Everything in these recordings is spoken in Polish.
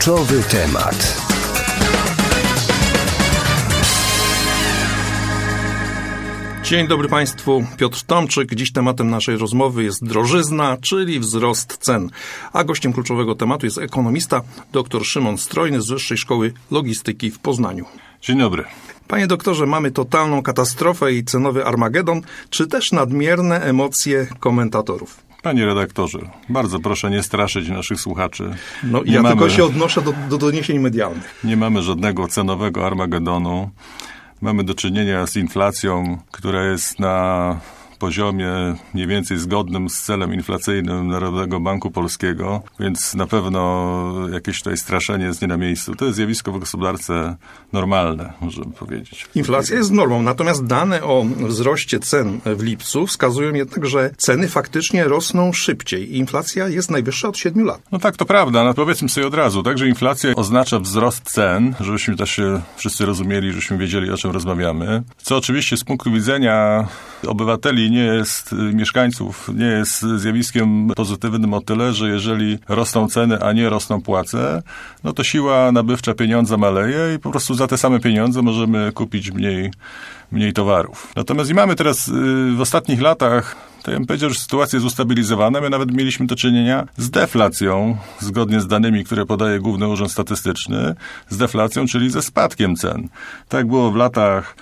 Kluczowy temat. Dzień dobry Państwu, Piotr Tomczyk. Dziś tematem naszej rozmowy jest drożyzna, czyli wzrost cen. A gościem kluczowego tematu jest ekonomista dr Szymon Strojny z Wyższej Szkoły Logistyki w Poznaniu. Dzień dobry. Panie doktorze, mamy totalną katastrofę i cenowy Armagedon, czy też nadmierne emocje komentatorów? Panie redaktorze, bardzo proszę nie straszyć naszych słuchaczy. Tylko się odnoszę do doniesień medialnych. Nie mamy żadnego cenowego Armagedonu. Mamy do czynienia z inflacją, która jest na poziomie mniej więcej zgodnym z celem inflacyjnym Narodowego Banku Polskiego, więc na pewno jakieś tutaj straszenie jest nie na miejscu. To jest zjawisko w gospodarce normalne, możemy powiedzieć. Inflacja jest normą, natomiast dane o wzroście cen w lipcu wskazują jednak, że ceny faktycznie rosną szybciej. Inflacja jest najwyższa od 7 lat. No tak, to prawda, no powiedzmy sobie od razu, tak, że inflacja oznacza wzrost cen, żebyśmy też się wszyscy rozumieli, żebyśmy wiedzieli, o czym rozmawiamy. Co oczywiście z punktu widzenia obywateli mieszkańców nie jest zjawiskiem pozytywnym o tyle, że jeżeli rosną ceny, a nie rosną płace, no to siła nabywcza pieniądza maleje i po prostu za te same pieniądze możemy kupić mniej towarów. Natomiast i mamy teraz w ostatnich latach, to ja bym powiedział, że sytuacja jest ustabilizowana. My nawet mieliśmy do czynienia z deflacją, zgodnie z danymi, które podaje Główny Urząd Statystyczny, z deflacją, czyli ze spadkiem cen. Tak było w latach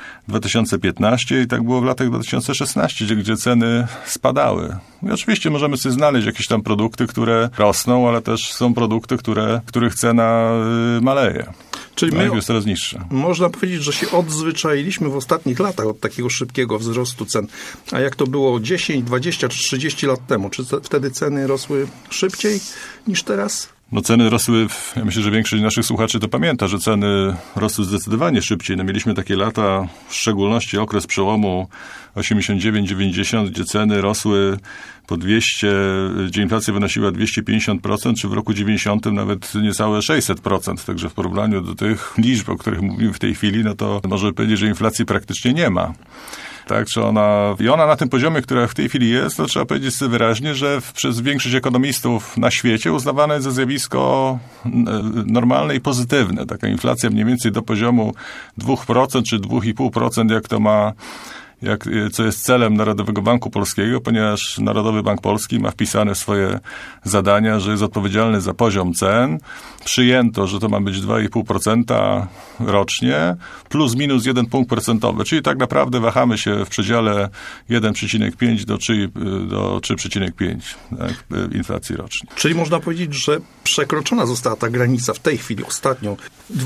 2015 i tak było w latach 2016, gdzie ceny spadały. I oczywiście możemy sobie znaleźć jakieś tam produkty, które rosną, ale też są produkty, których cena maleje. Czyli my jest coraz niższa. Można powiedzieć, że się odzwyczailiśmy w ostatnich latach od takiego szybkiego wzrostu cen. A jak to było 10, 20 czy 30 lat temu? Czy wtedy ceny rosły szybciej niż teraz? No ceny rosły, ja myślę, że większość naszych słuchaczy to pamięta, że ceny rosły zdecydowanie szybciej. No mieliśmy takie lata, w szczególności okres przełomu 89-90, gdzie ceny rosły po 200, gdzie inflacja wynosiła 250%, czy w roku 90 nawet niecałe 600%. Także w porównaniu do tych liczb, o których mówimy w tej chwili, no to można powiedzieć, że inflacji praktycznie nie ma. Tak, czy ona na tym poziomie, która w tej chwili jest, to trzeba powiedzieć sobie wyraźnie, że przez większość ekonomistów na świecie uznawane jest za zjawisko normalne i pozytywne. Taka inflacja mniej więcej do poziomu 2% czy 2,5%, co jest celem Narodowego Banku Polskiego, ponieważ Narodowy Bank Polski ma wpisane w swoje zadania, że jest odpowiedzialny za poziom cen. Przyjęto, że to ma być 2,5% rocznie, plus minus 1 punkt procentowy, czyli tak naprawdę wahamy się w przedziale 1,5 do 3,5 tak, inflacji rocznej. Czyli można powiedzieć, że przekroczona została ta granica w tej chwili ostatnio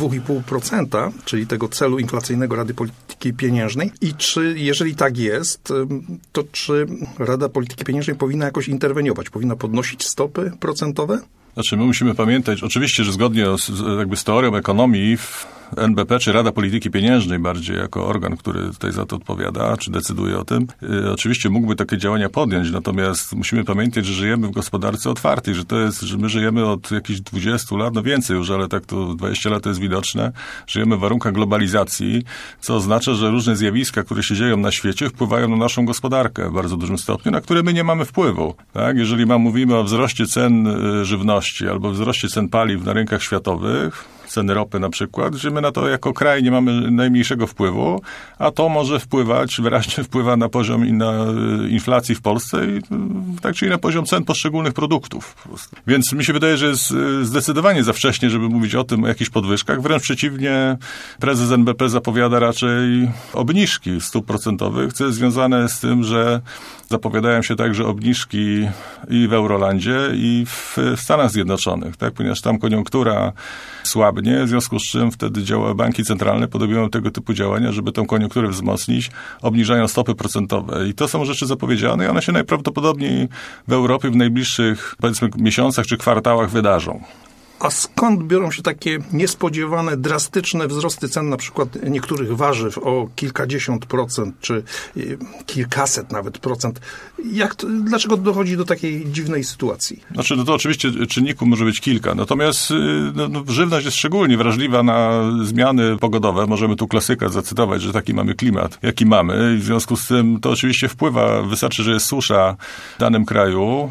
2,5%, czyli tego celu inflacyjnego Rady Polityki Pieniężnej. I jeżeli tak jest, to czy Rada Polityki Pieniężnej powinna jakoś interweniować? Powinna podnosić stopy procentowe? Znaczy, my musimy pamiętać, oczywiście, że zgodnie z teorią ekonomii NBP, czy Rada Polityki Pieniężnej bardziej jako organ, który tutaj za to odpowiada, czy decyduje o tym, oczywiście mógłby takie działania podjąć, natomiast musimy pamiętać, że żyjemy w gospodarce otwartej, że my żyjemy od jakichś 20 lat, no więcej już, ale tak to 20 lat to jest widoczne, żyjemy w warunkach globalizacji, co oznacza, że różne zjawiska, które się dzieją na świecie, wpływają na naszą gospodarkę w bardzo dużym stopniu, na które my nie mamy wpływu. Tak? Jeżeli mówimy o wzroście cen żywności albo wzroście cen paliw na rynkach światowych, ceny ropy na przykład, że my na to jako kraj nie mamy najmniejszego wpływu, a to może wyraźnie wpływa na poziom inflacji w Polsce i tak czyli na poziom cen poszczególnych produktów. Więc mi się wydaje, że jest zdecydowanie za wcześnie, żeby mówić o tym, o jakichś podwyżkach. Wręcz przeciwnie, prezes NBP zapowiada raczej obniżki stóp procentowych, co jest związane z tym, że zapowiadają się także obniżki i w Eurolandzie, i w Stanach Zjednoczonych, tak? Ponieważ tam koniunktura słabnie, w związku z czym wtedy banki centralne podejmują tego typu działania, żeby tę koniunkturę wzmocnić, obniżają stopy procentowe. I to są rzeczy zapowiedziane i one się najprawdopodobniej w Europie w najbliższych, powiedzmy, miesiącach czy kwartałach wydarzą. A skąd biorą się takie niespodziewane, drastyczne wzrosty cen na przykład niektórych warzyw o kilkadziesiąt procent, czy kilkaset nawet procent? Dlaczego dochodzi do takiej dziwnej sytuacji? Znaczy, no to oczywiście czynników może być kilka, natomiast żywność jest szczególnie wrażliwa na zmiany pogodowe. Możemy tu klasyka zacytować, że taki mamy klimat, jaki mamy. I w związku z tym to oczywiście wpływa, wystarczy, że jest susza w danym kraju,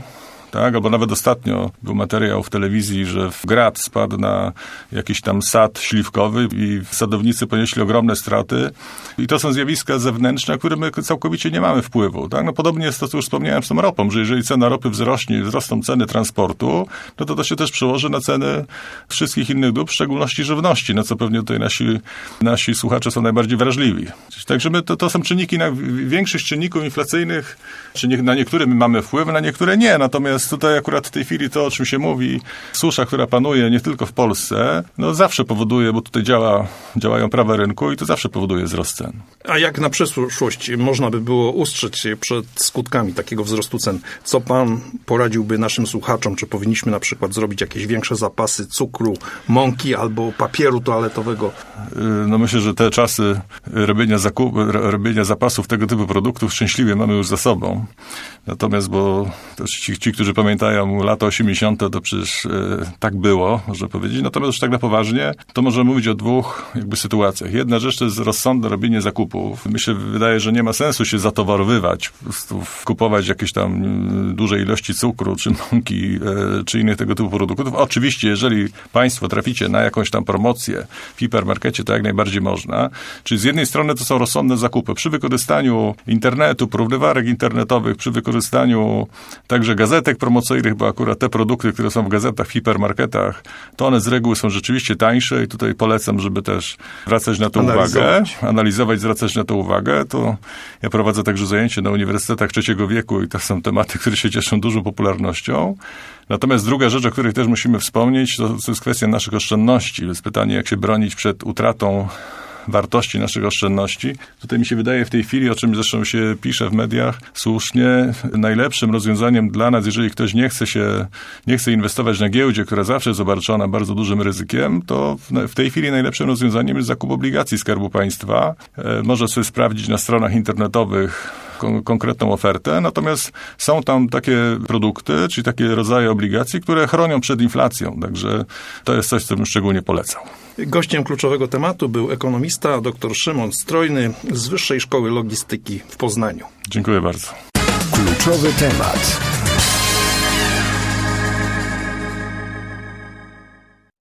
tak? Albo nawet ostatnio był materiał w telewizji, że grad spadł na jakiś tam sad śliwkowy i sadownicy ponieśli ogromne straty. I to są zjawiska zewnętrzne, na które my całkowicie nie mamy wpływu, tak? No podobnie jest to, co już wspomniałem z tą ropą, że jeżeli cena ropy wzrosną ceny transportu, no to się też przełoży na ceny wszystkich innych dóbr, w szczególności żywności, na co pewnie tutaj nasi słuchacze są najbardziej wrażliwi. Także to są czynniki, większość czynników inflacyjnych, czy na niektóre my mamy wpływ, na niektóre nie. Natomiast tutaj akurat w tej chwili to, o czym się mówi, susza, która panuje nie tylko w Polsce, no zawsze powoduje, bo tutaj działają prawa rynku i to zawsze powoduje wzrost cen. A jak na przyszłość można by było ustrzec się przed skutkami takiego wzrostu cen? Co pan poradziłby naszym słuchaczom? Czy powinniśmy na przykład zrobić jakieś większe zapasy cukru, mąki albo papieru toaletowego? No myślę, że te czasy robienia zapasów tego typu produktów szczęśliwie mamy już za sobą. Natomiast, bo ci, którzy pamiętają lata 80., to przecież tak było, można powiedzieć. Natomiast już tak na poważnie, to możemy mówić o dwóch sytuacjach. Jedna rzecz to jest rozsądne robienie zakupów. Mi się wydaje, że nie ma sensu się zatowarowywać, po prostu kupować jakieś tam duże ilości cukru, czy mąki, czy innych tego typu produktów. Oczywiście, jeżeli państwo traficie na jakąś tam promocję w hipermarkecie, to jak najbardziej można. Czyli z jednej strony to są rozsądne zakupy. Przy wykorzystaniu internetu, porównywarek internetowych, przy wykorzystaniu także gazetek promocyjnych, bo akurat te produkty, które są w gazetach, w hipermarketach, to one z reguły są rzeczywiście tańsze i tutaj polecam, żeby też zwracać na to uwagę. Analizować, zwracać na to uwagę. To ja prowadzę także zajęcia na uniwersytetach trzeciego wieku i to są tematy, które się cieszą dużą popularnością. Natomiast druga rzecz, o której też musimy wspomnieć, to jest kwestia naszych oszczędności. To jest pytanie, jak się bronić przed utratą wartości naszych oszczędności. Tutaj mi się wydaje w tej chwili, o czym zresztą się pisze w mediach, słusznie, najlepszym rozwiązaniem dla nas, jeżeli ktoś nie chce inwestować na giełdzie, która zawsze jest obarczona bardzo dużym ryzykiem, to w tej chwili najlepszym rozwiązaniem jest zakup obligacji Skarbu Państwa. Może sobie sprawdzić na stronach internetowych konkretną ofertę, natomiast są tam takie produkty, czyli takie rodzaje obligacji, które chronią przed inflacją. Także to jest coś, co bym szczególnie polecał. Gościem kluczowego tematu był ekonomista dr Szymon Strojny z Wyższej Szkoły Logistyki w Poznaniu. Dziękuję bardzo. Kluczowy temat.